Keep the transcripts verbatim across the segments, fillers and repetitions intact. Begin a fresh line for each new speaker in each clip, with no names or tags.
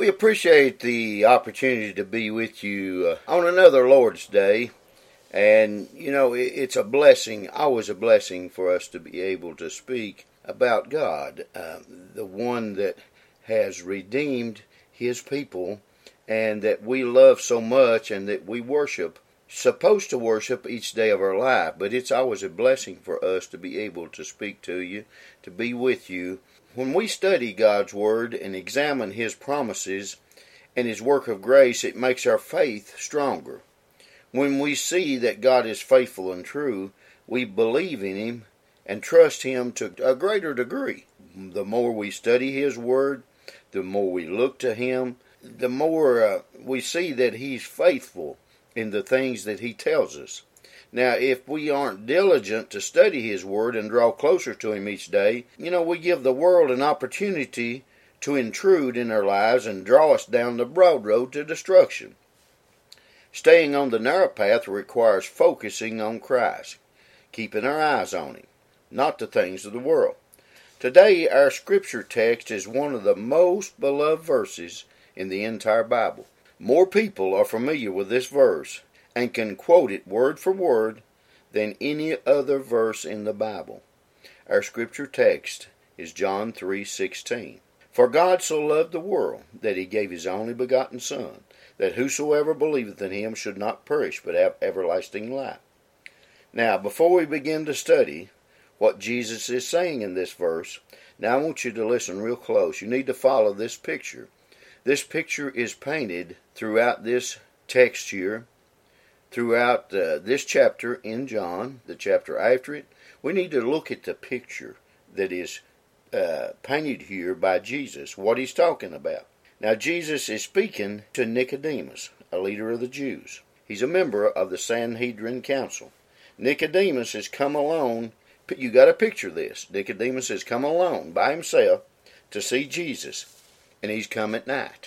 We appreciate the opportunity to be with you uh, on another Lord's Day. And, you know, it, it's a blessing, always a blessing for us to be able to speak about God, uh, the one that has redeemed His people and that we love so much and that we worship, supposed to worship each day of our life. But it's always a blessing for us to be able to speak to you, to be with you. When we study God's Word and examine His promises and His work of grace, it makes our faith stronger. When we see that God is faithful and true, we believe in Him and trust Him to a greater degree. The more we study His Word, the more we look to Him, the more uh, we see that He's faithful in the things that He tells us. Now, if we aren't diligent to study His Word and draw closer to Him each day, you know, we give the world an opportunity to intrude in our lives and draw us down the broad road to destruction. Staying on the narrow path requires focusing on Christ, keeping our eyes on Him, not the things of the world. Today, our scripture text is one of the most beloved verses in the entire Bible. More people are familiar with this verse and can quote it word for word than any other verse in the Bible. Our scripture text is John three sixteen. For God so loved the world that He gave His only begotten Son, that whosoever believeth in Him should not perish but have everlasting life. Now, before we begin to study what Jesus is saying in this verse, now I want you to listen real close. You need to follow this picture. This picture is painted throughout this text here, throughout uh, this chapter in John, the chapter after it. We need to look at the picture that is uh, painted here by Jesus, what He's talking about. Now, Jesus is speaking to Nicodemus, a leader of the Jews. He's a member of the Sanhedrin Council. Nicodemus has come alone. You got to picture this. Nicodemus has come alone by himself to see Jesus, and he's come at night.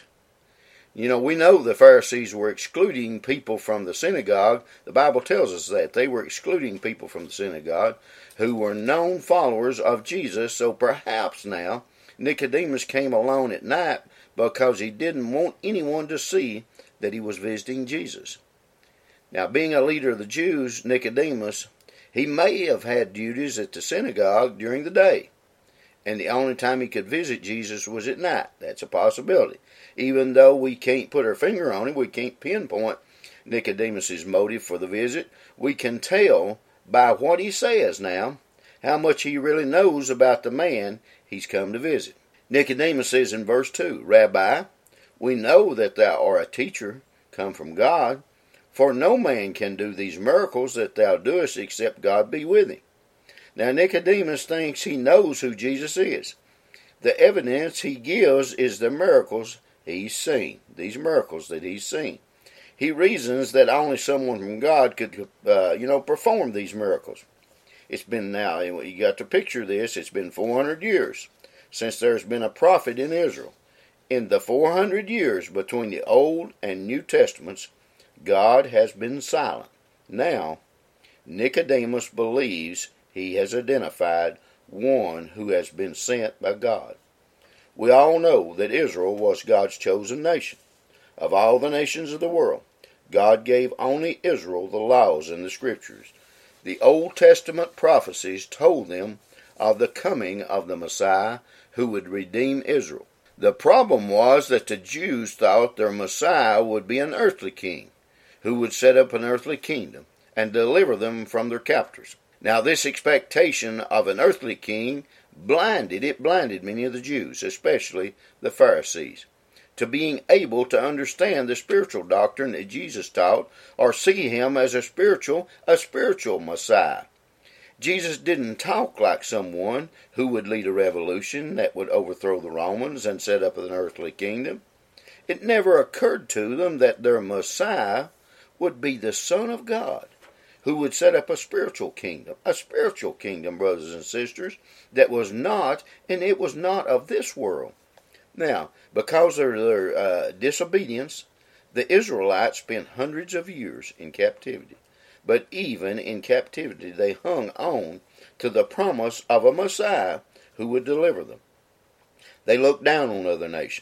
You know, we know the Pharisees were excluding people from the synagogue. The Bible tells us that. They were excluding people from the synagogue who were known followers of Jesus. So perhaps now Nicodemus came alone at night because he didn't want anyone to see that he was visiting Jesus. Now, being a leader of the Jews, Nicodemus, he may have had duties at the synagogue during the day, and the only time he could visit Jesus was at night. That's a possibility. Even though we can't put our finger on it, we can't pinpoint Nicodemus's motive for the visit, we can tell by what he says now how much he really knows about the man he's come to visit. Nicodemus says in verse two, Rabbi, we know that thou art a teacher come from God, for no man can do these miracles that thou doest except God be with him. Now Nicodemus thinks he knows who Jesus is. The evidence he gives is the miracles he's seen, these miracles that he's seen. He reasons that only someone from God could, uh, you know, perform these miracles. It's been now, you got to picture this, it's been four hundred years since there's been a prophet in Israel. In the four hundred years between the Old and New Testaments, God has been silent. Now, Nicodemus believes he has identified one who has been sent by God. We all know that Israel was God's chosen nation. Of all the nations of the world, God gave only Israel the laws and the scriptures. The Old Testament prophecies told them of the coming of the Messiah who would redeem Israel. The problem was that the Jews thought their Messiah would be an earthly king who would set up an earthly kingdom and deliver them from their captors. Now, this expectation of an earthly king blinded, it blinded many of the Jews, especially the Pharisees, to being able to understand the spiritual doctrine that Jesus taught or see Him as a spiritual, a spiritual Messiah. Jesus didn't talk like someone who would lead a revolution that would overthrow the Romans and set up an earthly kingdom. It never occurred to them that their Messiah would be the Son of God, who would set up a spiritual kingdom, a spiritual kingdom, brothers and sisters, that was not, and it was not of this world. Now, because of their uh, disobedience, the Israelites spent hundreds of years in captivity. But even in captivity, they hung on to the promise of a Messiah who would deliver them. They looked down on other nations,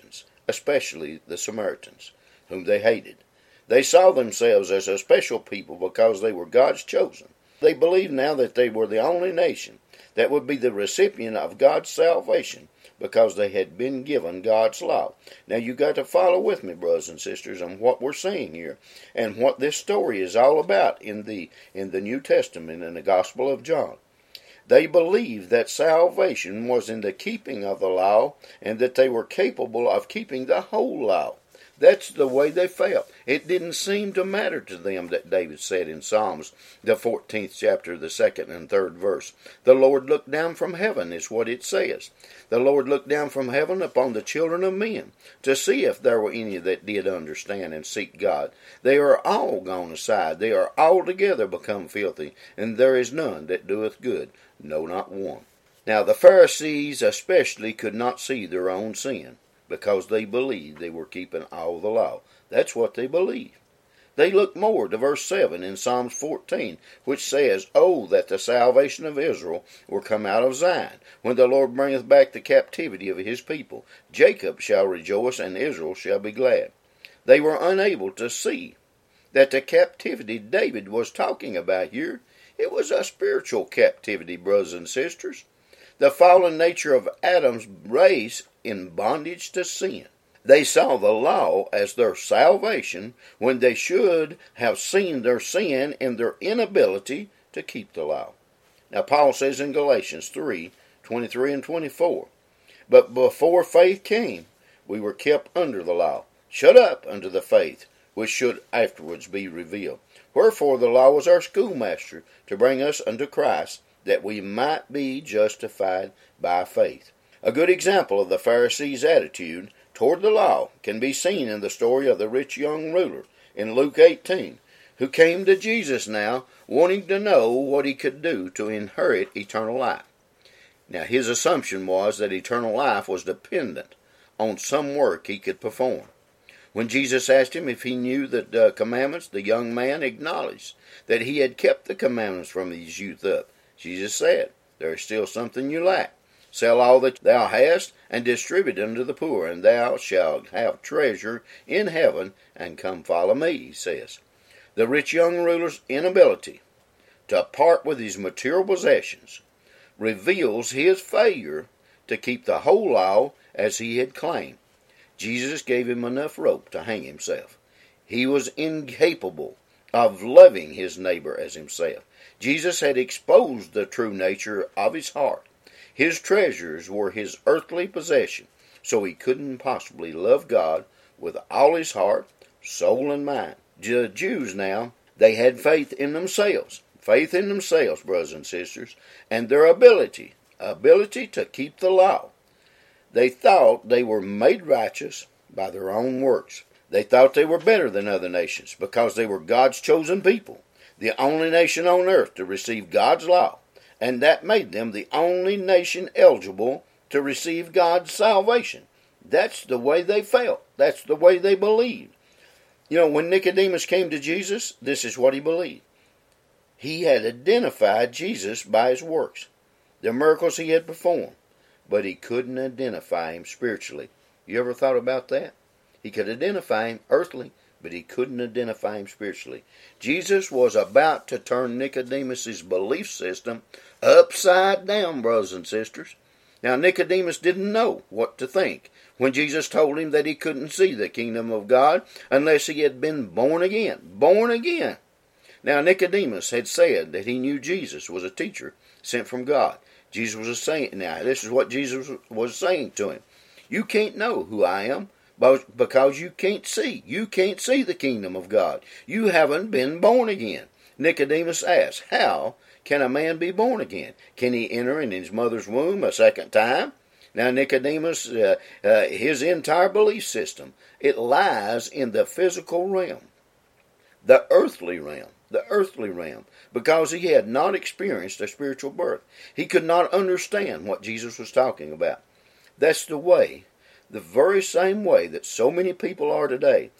especially the Samaritans, whom they hated. They saw themselves as a special people because they were God's chosen. They believed now that they were the only nation that would be the recipient of God's salvation because they had been given God's law. Now you got to follow with me, brothers and sisters, on what we're seeing here and what this story is all about in the in the New Testament in the Gospel of John. They believed that salvation was in the keeping of the law and that they were capable of keeping the whole law. That's the way they felt. It didn't seem to matter to them that David said in Psalms, the fourteenth chapter, the second and third verse. The Lord looked down from heaven is what it says. The Lord looked down from heaven upon the children of men to see if there were any that did understand and seek God. They are all gone aside. They are altogether become filthy, and there is none that doeth good, no, not one. Now the Pharisees especially could not see their own sin, because they believed they were keeping all the law. That's what they believed. They look more to verse seven in Psalms fourteen, which says, Oh, that the salvation of Israel were come out of Zion, when the Lord bringeth back the captivity of his people. Jacob shall rejoice, and Israel shall be glad. They were unable to see that the captivity David was talking about here, it was a spiritual captivity, brothers and sisters. The fallen nature of Adam's race in bondage to sin. They saw the law as their salvation when they should have seen their sin and their inability to keep the law. Now Paul says in Galatians three, twenty-three and twenty-four, But before faith came, we were kept under the law, shut up unto the faith, which should afterwards be revealed. Wherefore the law was our schoolmaster, to bring us unto Christ, that we might be justified by faith. A good example of the Pharisees' attitude toward the law can be seen in the story of the rich young ruler in Luke eighteen, who came to Jesus now wanting to know what he could do to inherit eternal life. Now his assumption was that eternal life was dependent on some work he could perform. When Jesus asked him if he knew the uh, commandments, the young man acknowledged that he had kept the commandments from his youth up. Jesus said, There is still something you lack. Sell all that thou hast, and distribute unto the poor, and thou shalt have treasure in heaven, and come follow me, he says. The rich young ruler's inability to part with his material possessions reveals his failure to keep the whole law as he had claimed. Jesus gave him enough rope to hang himself. He was incapable of loving his neighbor as himself. Jesus had exposed the true nature of his heart. His treasures were his earthly possession, so he couldn't possibly love God with all his heart, soul, and mind. The Jews now, they had faith in themselves, faith in themselves, brothers and sisters, and their ability, ability to keep the law. They thought they were made righteous by their own works. They thought they were better than other nations because they were God's chosen people, the only nation on earth to receive God's law. And that made them the only nation eligible to receive God's salvation. That's the way they felt. That's the way they believed. You know, when Nicodemus came to Jesus, this is what he believed. He had identified Jesus by his works, the miracles he had performed, but he couldn't identify him spiritually. You ever thought about that? He could identify him earthly, but he couldn't identify him spiritually. Jesus was about to turn Nicodemus's belief system upside down, brothers and sisters. Now, Nicodemus didn't know what to think when Jesus told him that he couldn't see the kingdom of God unless he had been born again. Born again. Now, Nicodemus had said that he knew Jesus was a teacher sent from God. Jesus was saying, now, this is what Jesus was saying to him. You can't know who I am because you can't see. You can't see the kingdom of God. You haven't been born again. Nicodemus asked, how can a man be born again? Can he enter in his mother's womb a second time? Now, Nicodemus, uh, uh, his entire belief system, it lies in the physical realm, the earthly realm, the earthly realm, because he had not experienced a spiritual birth. He could not understand what Jesus was talking about. That's the way, the very same way that so many people are today.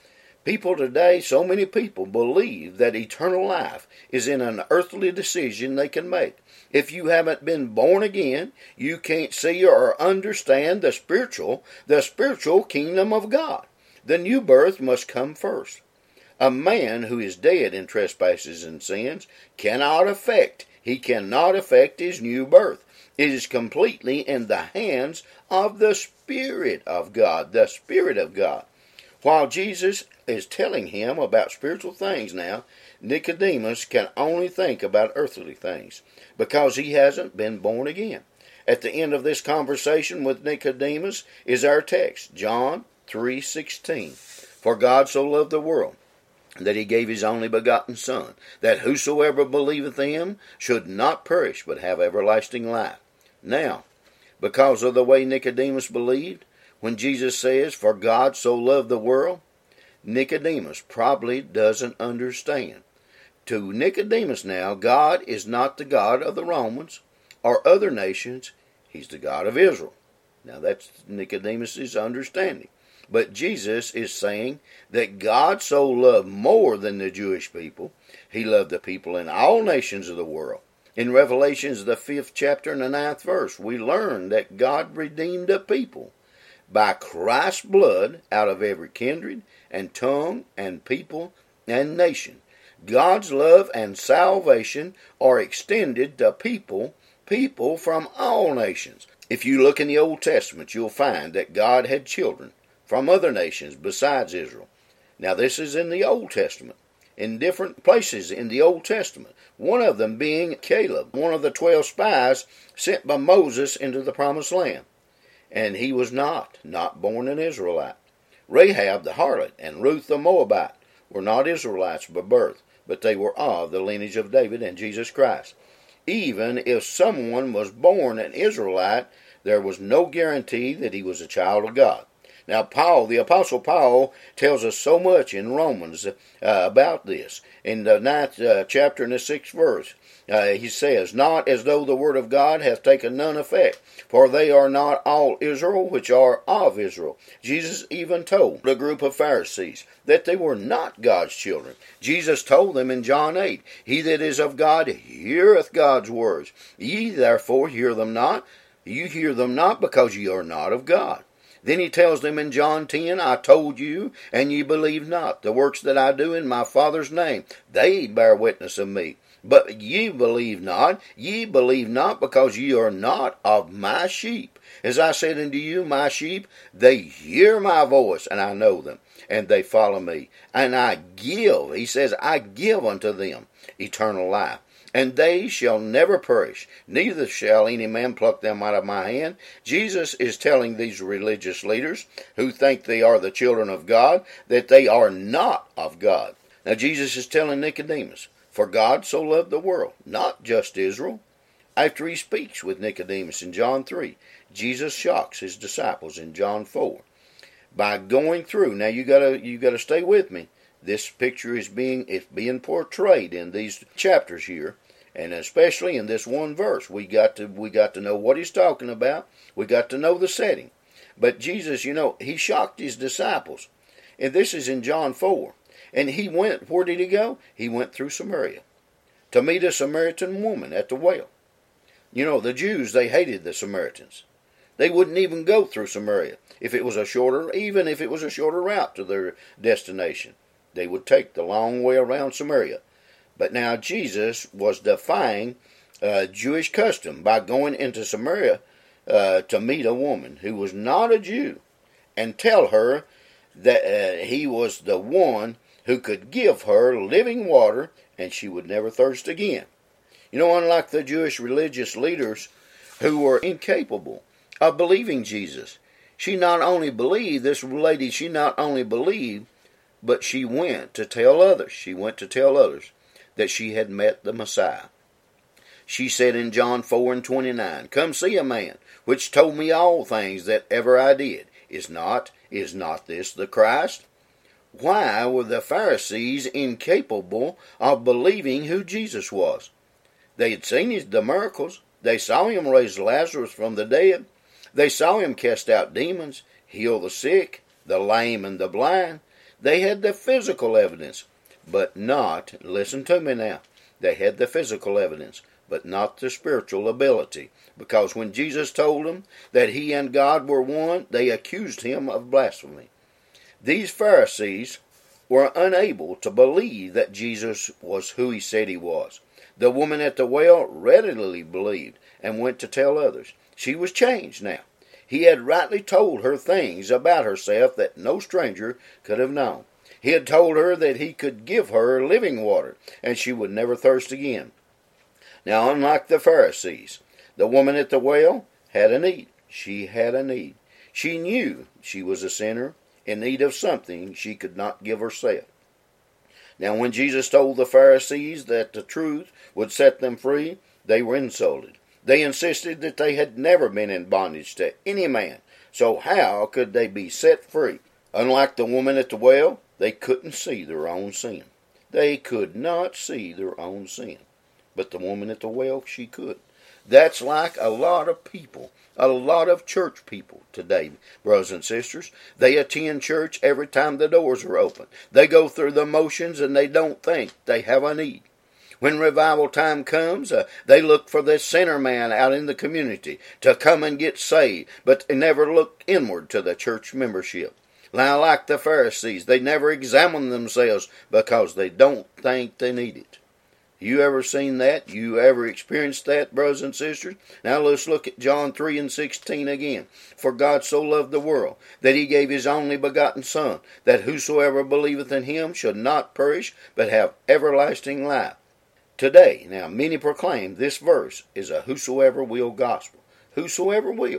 People today, so many people believe that eternal life is in an earthly decision they can make. If you haven't been born again, you can't see or understand the spiritual, the spiritual kingdom of God. The new birth must come first. A man who is dead in trespasses and sins cannot affect, he cannot affect his new birth. It is completely in the hands of the Spirit of God, the Spirit of God. While Jesus is telling him about spiritual things now, Nicodemus can only think about earthly things because he hasn't been born again. At the end of this conversation with Nicodemus is our text, John three sixteen. For God so loved the world that he gave his only begotten Son, that whosoever believeth in him should not perish but have everlasting life. Now, because of the way Nicodemus believed, when Jesus says, for God so loved the world, Nicodemus probably doesn't understand. To Nicodemus now, God is not the God of the Romans or other nations. He's the God of Israel. Now that's Nicodemus' understanding. But Jesus is saying that God so loved more than the Jewish people. He loved the people in all nations of the world. In Revelations, the fifth chapter and the ninth verse, we learn that God redeemed a people by Christ's blood out of every kindred and tongue and people and nation. God's love and salvation are extended to people, people from all nations. If you look in the Old Testament, you'll find that God had children from other nations besides Israel. Now this is in the Old Testament, in different places in the Old Testament. One of them being Caleb, one of the twelve spies sent by Moses into the Promised Land. And he was not, not born an Israelite. Rahab the harlot and Ruth the Moabite were not Israelites by birth, but they were of the lineage of David and Jesus Christ. Even if someone was born an Israelite, there was no guarantee that he was a child of God. Now, Paul, the Apostle Paul, tells us so much in Romans uh, about this. In the ninth uh, chapter and the sixth verse, uh, he says, not as though the word of God hath taken none effect, for they are not all Israel which are of Israel. Jesus even told the group of Pharisees that they were not God's children. Jesus told them in John eight, he that is of God heareth God's words. Ye therefore hear them not. You hear them not because ye are not of God. Then he tells them in John ten, I told you, and ye believe not. The works that I do in my Father's name, they bear witness of me. But ye believe not, ye believe not, because ye are not of my sheep. As I said unto you, my sheep, they hear my voice, and I know them, and they follow me. And I give, he says, I give unto them eternal life. And they shall never perish, neither shall any man pluck them out of my hand. Jesus is telling these religious leaders who think they are the children of God that they are not of God. Now Jesus is telling Nicodemus, for God so loved the world, not just Israel. After he speaks with Nicodemus in John three, Jesus shocks his disciples in John four. By going through, now you gotta you gotta stay with me. This picture is being it's being portrayed in these chapters here. And especially in this one verse, we got to we got to know what he's talking about. We got to know the setting. But Jesus, you know, he shocked his disciples. And this is in John four. And he went, where did he go? He went through Samaria to meet a Samaritan woman at the well. You know, the Jews, they hated the Samaritans. They wouldn't even go through Samaria if it was a shorter, even if it was a shorter route to their destination. They would take the long way around Samaria. But now Jesus was defying uh, Jewish custom by going into Samaria uh, to meet a woman who was not a Jew and tell her that uh, he was the one who could give her living water and she would never thirst again. You know, unlike the Jewish religious leaders who were incapable of believing Jesus, she not only believed, this lady, she not only believed, but she went to tell others. She went to tell others that she had met the Messiah. She said in John four and twenty-nine, come see a man which told me all things that ever I did. Is not, is not this the Christ? Why were the Pharisees incapable of believing who Jesus was? They had seen his, the miracles. They saw him raise Lazarus from the dead. They saw him cast out demons, heal the sick, the lame and the blind. They had the physical evidence, but not, listen to me now, they had the physical evidence, but not the spiritual ability. Because when Jesus told them that he and God were one, they accused him of blasphemy. These Pharisees were unable to believe that Jesus was who he said he was. The woman at the well readily believed and went to tell others. She was changed now. He had rightly told her things about herself that no stranger could have known. He had told her that he could give her living water, and she would never thirst again. Now, unlike the Pharisees, the woman at the well had a need. She had a need. She knew she was a sinner in need of something she could not give herself. Now, when Jesus told the Pharisees that the truth would set them free, they were insulted. They insisted that they had never been in bondage to any man, so how could they be set free? Unlike the woman at the well, they couldn't see their own sin. They could not see their own sin. But the woman at the well, she could. That's like a lot of people, a lot of church people today, brothers and sisters. They attend church every time the doors are open. They go through the motions and they don't think they have a need. When revival time comes, uh, they look for this sinner man out in the community to come and get saved, but they never look inward to the church membership. Now, like the Pharisees, they never examine themselves because they don't think they need it. You ever seen that? You ever experienced that, brothers and sisters? Now let's look at John three and sixteen again. For God so loved the world, that he gave his only begotten Son, that whosoever believeth in him should not perish, but have everlasting life. Today, now many proclaim this verse is a whosoever will gospel. Whosoever will.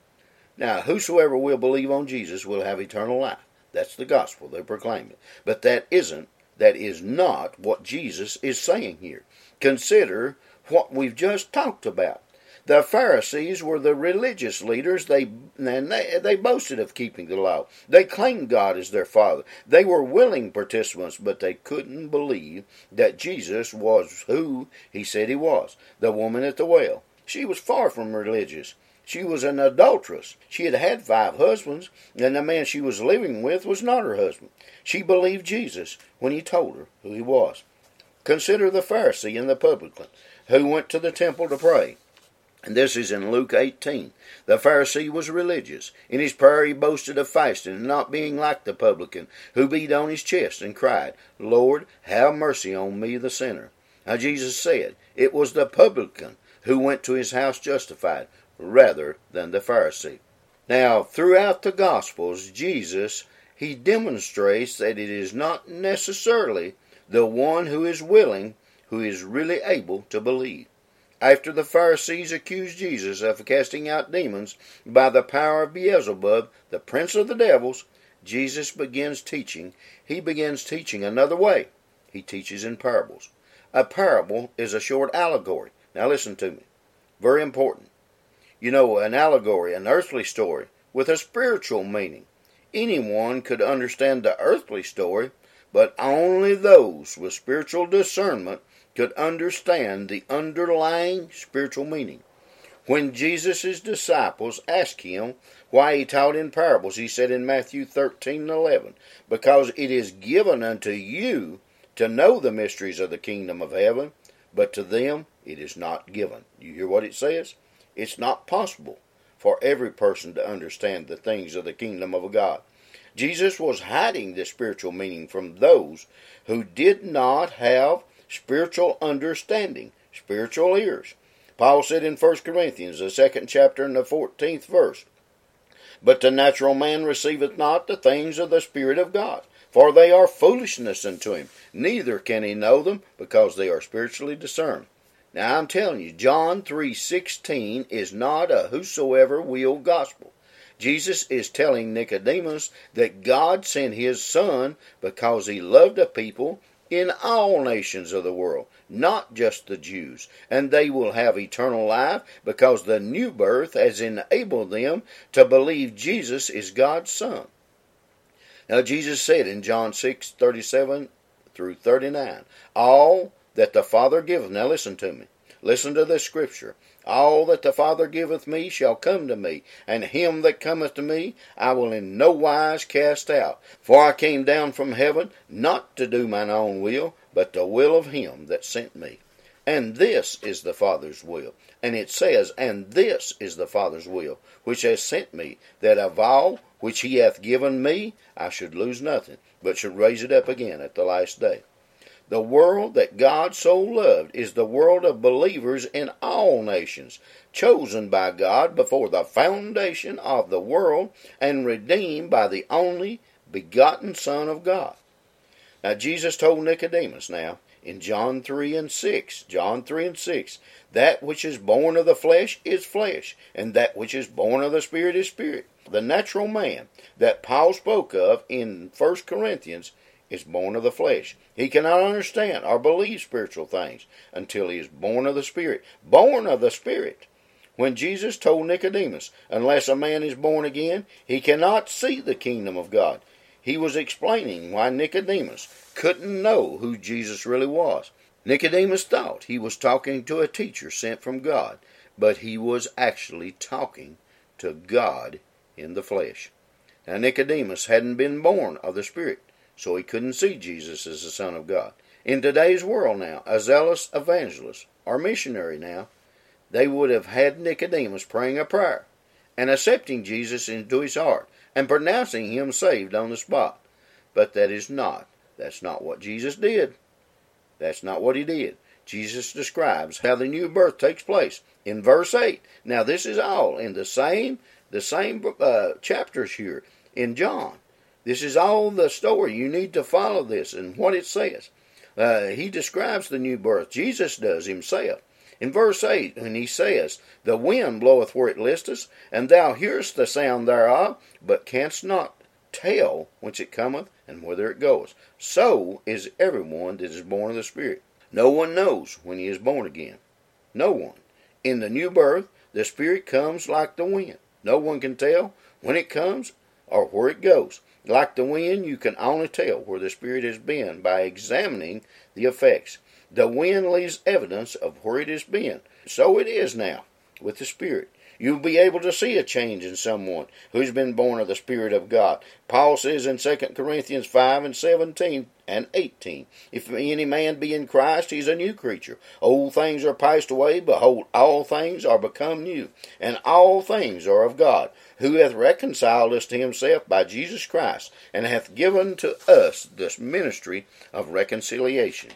Now, whosoever will believe on Jesus will have eternal life. That's the gospel they're proclaiming. But that isn't That is not what Jesus is saying here. Consider what we've just talked about. The Pharisees were the religious leaders. They, and they, they boasted of keeping the law. They claimed God as their Father. They were willing participants, but they couldn't believe that Jesus was who he said he was. The woman at the well, she was far from religious. She was an adulteress. She had had five husbands, and the man she was living with was not her husband. She believed Jesus when he told her who he was. Consider the Pharisee and the publican who went to the temple to pray. And this is in Luke eighteen. The Pharisee was religious. In his prayer he boasted of fasting and not being like the publican, who beat on his chest and cried, Lord, have mercy on me, the sinner. Now Jesus said it was the publican who went to his house justified, rather than the Pharisee. Now, throughout the Gospels, Jesus, he demonstrates that it is not necessarily the one who is willing who is really able to believe. After the Pharisees accused Jesus of casting out demons by the power of Beelzebub, the prince of the devils, Jesus begins teaching. He begins teaching another way. He teaches in parables. A parable is a short allegory. Now listen to me. Very important. You know, an allegory, an earthly story, with a spiritual meaning. Anyone could understand the earthly story, but only those with spiritual discernment could understand the underlying spiritual meaning. When Jesus' disciples asked him why he taught in parables, he said in Matthew thirteen and eleven, because it is given unto you to know the mysteries of the kingdom of heaven, but to them it is not given. You hear what it says? It's not possible for every person to understand the things of the kingdom of God. Jesus was hiding the spiritual meaning from those who did not have spiritual understanding, spiritual ears. Paul said in First Corinthians, the second chapter and the fourteenth verse, But the natural man receiveth not the things of the Spirit of God, for they are foolishness unto him. Neither can he know them, because they are spiritually discerned. Now I'm telling you, John three sixteen is not a whosoever will gospel. Jesus is telling Nicodemus that God sent his Son because he loved a people in all nations of the world, not just the Jews, and they will have eternal life because the new birth has enabled them to believe Jesus is God's Son. Now Jesus said in John six thirty-seven through thirty-nine, all that the Father giveth, now listen to me, Listen to this scripture. All that the Father giveth me shall come to me, and him that cometh to me I will in no wise cast out. For I came down from heaven not to do mine own will, but the will of him that sent me. And this is the Father's will. And it says, and this is the Father's will, which has sent me, that of all which he hath given me I should lose nothing, but should raise it up again at the last day. The world that God so loved is the world of believers in all nations, chosen by God before the foundation of the world, and redeemed by the only begotten Son of God. Now Jesus told Nicodemus now, in John three and six, John three and six, that which is born of the flesh is flesh, and that which is born of the Spirit is spirit. The natural man that Paul spoke of in First Corinthians is born of the flesh. He cannot understand or believe spiritual things until he is born of the Spirit. Born of the Spirit. When Jesus told Nicodemus, unless a man is born again, he cannot see the kingdom of God, he was explaining why Nicodemus couldn't know who Jesus really was. Nicodemus thought he was talking to a teacher sent from God, but he was actually talking to God in the flesh. Now Nicodemus hadn't been born of the Spirit, so he couldn't see Jesus as the Son of God. In today's world now, a zealous evangelist or missionary now, they would have had Nicodemus praying a prayer and accepting Jesus into his heart and pronouncing him saved on the spot. But that is not. That's not what Jesus did. That's not what he did. Jesus describes how the new birth takes place in verse eight. Now this is all in the same the same uh, chapters here in John. This is all the story. You need to follow this and what it says. Uh, he describes the new birth. Jesus does himself. In verse eight, when he says, the wind bloweth where it listeth, and thou hearest the sound thereof, but canst not tell whence it cometh and whither it goeth. So is everyone that is born of the Spirit. No one knows when he is born again. No one. In the new birth, the Spirit comes like the wind. No one can tell when it comes or where it goes. Like the wind, you can only tell where the Spirit has been by examining the effects. The wind leaves evidence of where it has been. So it is now with the Spirit. You'll be able to see a change in someone who's been born of the Spirit of God. Paul says in Second Corinthians five and seventeen and eighteen, if any man be in Christ, he's a new creature. Old things are passed away, behold, all things are become new. And all things are of God, who hath reconciled us to himself by Jesus Christ, and hath given to us this ministry of reconciliation.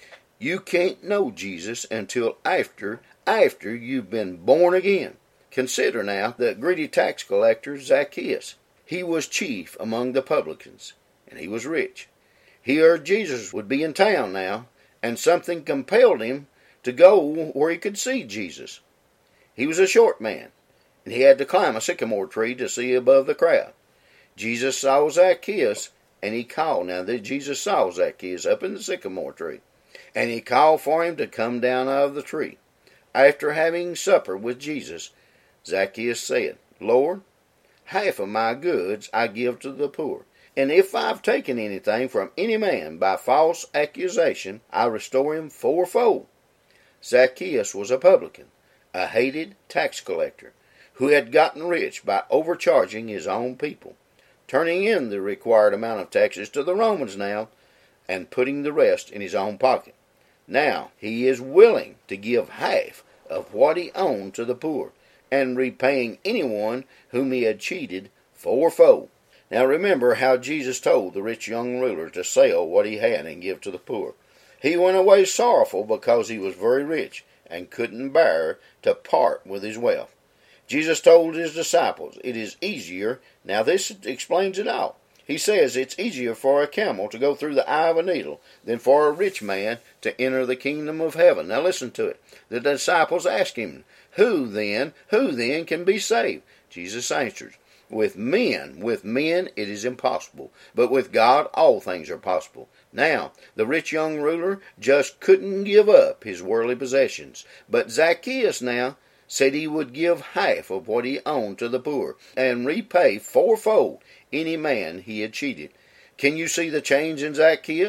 You can't know Jesus until after, after you've been born again. Consider now the greedy tax collector Zacchaeus. He was chief among the publicans, and he was rich. He heard Jesus would be in town now, and something compelled him to go where he could see Jesus. He was a short man, and he had to climb a sycamore tree to see above the crowd. Jesus saw Zacchaeus, and he called. Now that Jesus saw Zacchaeus up in the sycamore tree, and he called for him to come down out of the tree. After having supper with Jesus, Zacchaeus said, Lord, half of my goods I give to the poor, and if I've taken anything from any man by false accusation, I restore him fourfold. Zacchaeus was a publican, a hated tax collector, who had gotten rich by overcharging his own people, turning in the required amount of taxes to the Romans now, and putting the rest in his own pocket. Now he is willing to give half of what he owned to the poor, and repaying anyone whom he had cheated fourfold. Now remember how Jesus told the rich young ruler to sell what he had and give to the poor. He went away sorrowful because he was very rich and couldn't bear to part with his wealth. Jesus told his disciples, it is easier, now this explains it all. He says it's easier for a camel to go through the eye of a needle than for a rich man to enter the kingdom of heaven. Now listen to it. The disciples asked him, Who then, who then can be saved? Jesus answered, With men, with men it is impossible, but with God all things are possible. Now, the rich young ruler just couldn't give up his worldly possessions, but Zacchaeus now said he would give half of what he owned to the poor, and repay fourfold any man he had cheated. Can you see the change in Zacchaeus?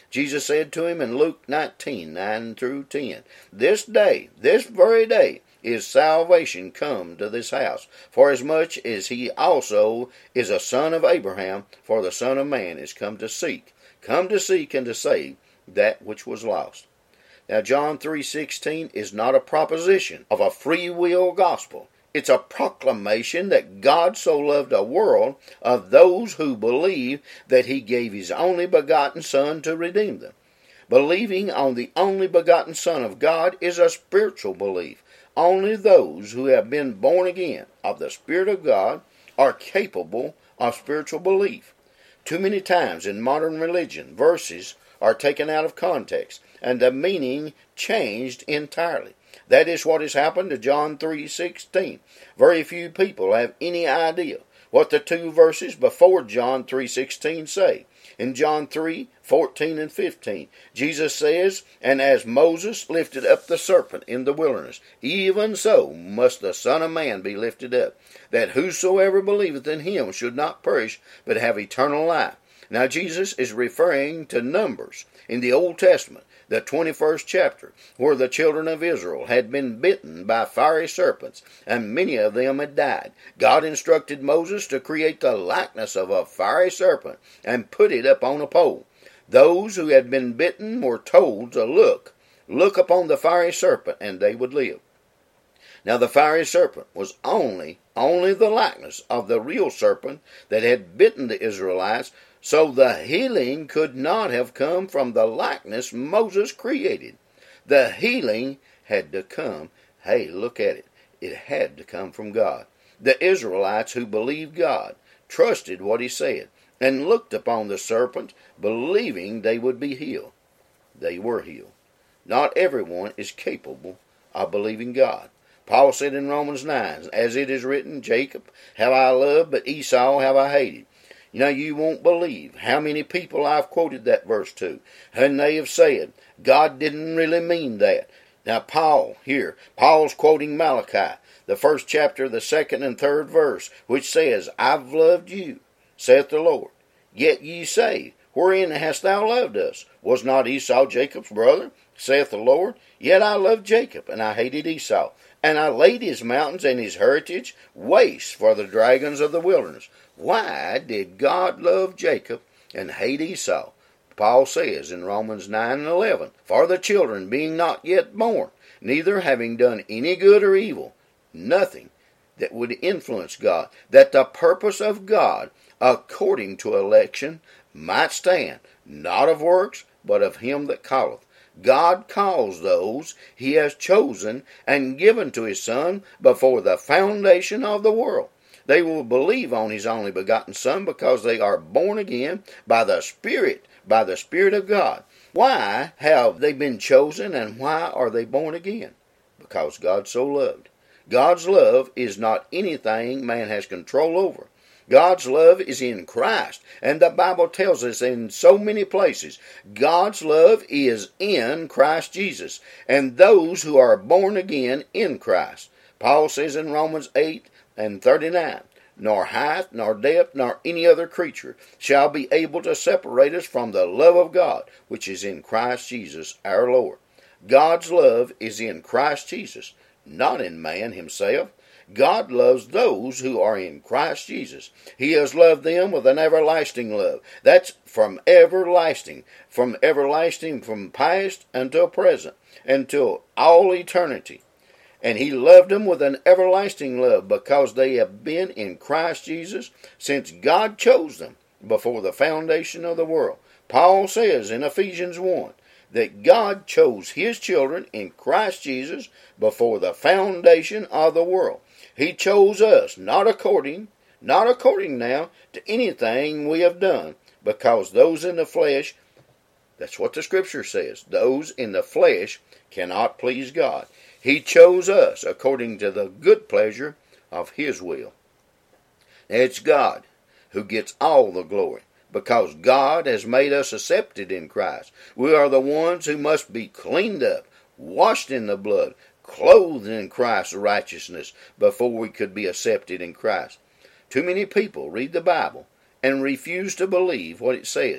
Jesus said to him in Luke nineteen, nine through ten, This day, this very day, is salvation come to this house, forasmuch as he also is a son of Abraham, for the Son of Man is come to seek, come to seek and to save that which was lost. Now John three sixteen is not a proposition of a free will gospel. It's a proclamation that God so loved a world of those who believe that he gave his only begotten Son to redeem them. Believing on the only begotten Son of God is a spiritual belief. Only those who have been born again of the Spirit of God are capable of spiritual belief. Too many times in modern religion, verses are taken out of context and the meaning changed entirely. That is what has happened to John three sixteen. Very few people have any idea what the two verses before John three sixteen say. In John three fourteen and fifteen, Jesus says, And as Moses lifted up the serpent in the wilderness, even so must the Son of Man be lifted up, that whosoever believeth in him should not perish, but have eternal life. Now Jesus is referring to Numbers in the Old Testament, the twenty-first chapter, where the children of Israel had been bitten by fiery serpents, and many of them had died. God instructed Moses to create the likeness of a fiery serpent and put it up on a pole. Those who had been bitten were told to look, look upon the fiery serpent, and they would live. Now the fiery serpent was only, only the likeness of the real serpent that had bitten the Israelites, so the healing could not have come from the likeness Moses created. The healing had to come, hey, look at it, it had to come from God. The Israelites who believed God trusted what he said and looked upon the serpent, believing they would be healed. They were healed. Not everyone is capable of believing God. Paul said in Romans nine, As it is written, Jacob have I loved, but Esau have I hated. You know, you won't believe how many people I've quoted that verse to, and they have said, God didn't really mean that. Now Paul, here, Paul's quoting Malachi, the first chapter, the second and third verse, which says, I've loved you, saith the Lord. Yet ye say, Wherein hast thou loved us? Was not Esau Jacob's brother, saith the Lord? Yet I loved Jacob, and I hated Esau. And I laid his mountains and his heritage waste for the dragons of the wilderness. Why did God love Jacob and hate Esau? Paul says in Romans nine and eleven, For the children being not yet born, neither having done any good or evil, nothing that would influence God, that the purpose of God, according to election, might stand, not of works, but of him that calleth. God calls those he has chosen and given to his Son before the foundation of the world. They will believe on his only begotten Son because they are born again by the Spirit, by the Spirit of God. Why have they been chosen and why are they born again? Because God so loved. God's love is not anything man has control over. God's love is in Christ. And the Bible tells us in so many places, God's love is in Christ Jesus, and those who are born again in Christ. Paul says in Romans eight and thirty-nine, Nor height, nor depth, nor any other creature shall be able to separate us from the love of God, which is in Christ Jesus our Lord. God's love is in Christ Jesus, not in man himself. God loves those who are in Christ Jesus. He has loved them with an everlasting love. That's from everlasting, from everlasting, from past until present, until all eternity. And he loved them with an everlasting love because they have been in Christ Jesus since God chose them before the foundation of the world. Paul says in Ephesians one that God chose his children in Christ Jesus before the foundation of the world. He chose us, not according, not according now to anything we have done, because those in the flesh, that's what the Scripture says, those in the flesh cannot please God. He chose us according to the good pleasure of his will. Now it's God who gets all the glory, because God has made us accepted in Christ. We are the ones who must be cleaned up, washed in the blood, clothed in Christ's righteousness before we could be accepted in Christ. Too many people read the Bible and refuse to believe what it says.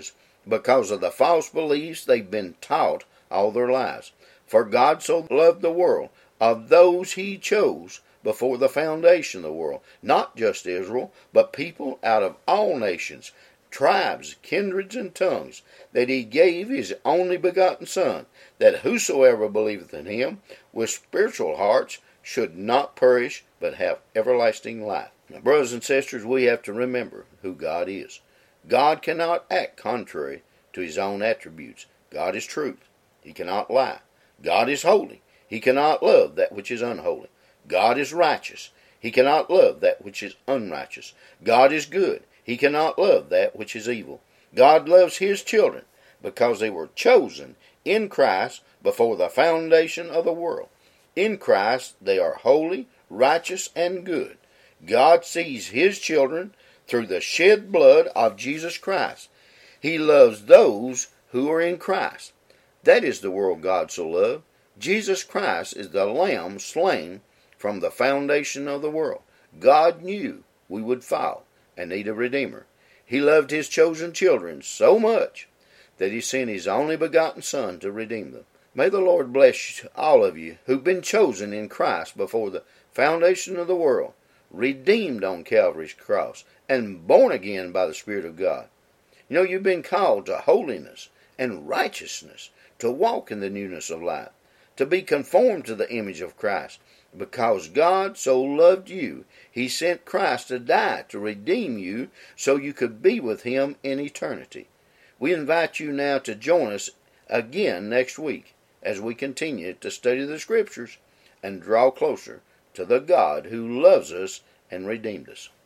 because of the false beliefs they've been taught all their lives. For God so loved the world, of those he chose before the foundation of the world, not just Israel, but people out of all nations, tribes, kindreds, and tongues, that he gave his only begotten Son, that whosoever believeth in him with spiritual hearts should not perish, but have everlasting life. Now, brothers and sisters, we have to remember who God is. God cannot act contrary to his own attributes. God is truth. He cannot lie. God is holy. He cannot love that which is unholy. God is righteous. He cannot love that which is unrighteous. God is good. He cannot love that which is evil. God loves his children because they were chosen in Christ before the foundation of the world. In Christ they are holy, righteous, and good. God sees his children through the shed blood of Jesus Christ. He loves those who are in Christ. That is the world God so loved. Jesus Christ is the Lamb slain from the foundation of the world. God knew we would fall and need a Redeemer. He loved his chosen children so much that he sent his only begotten Son to redeem them. May the Lord bless all of you who've been chosen in Christ before the foundation of the world, redeemed on Calvary's cross, and born again by the Spirit of God. You know, you've been called to holiness and righteousness, to walk in the newness of life, to be conformed to the image of Christ. Because God so loved you, he sent Christ to die to redeem you so you could be with him in eternity. We invite you now to join us again next week as we continue to study the Scriptures and draw closer to the God who loves us and redeemed us.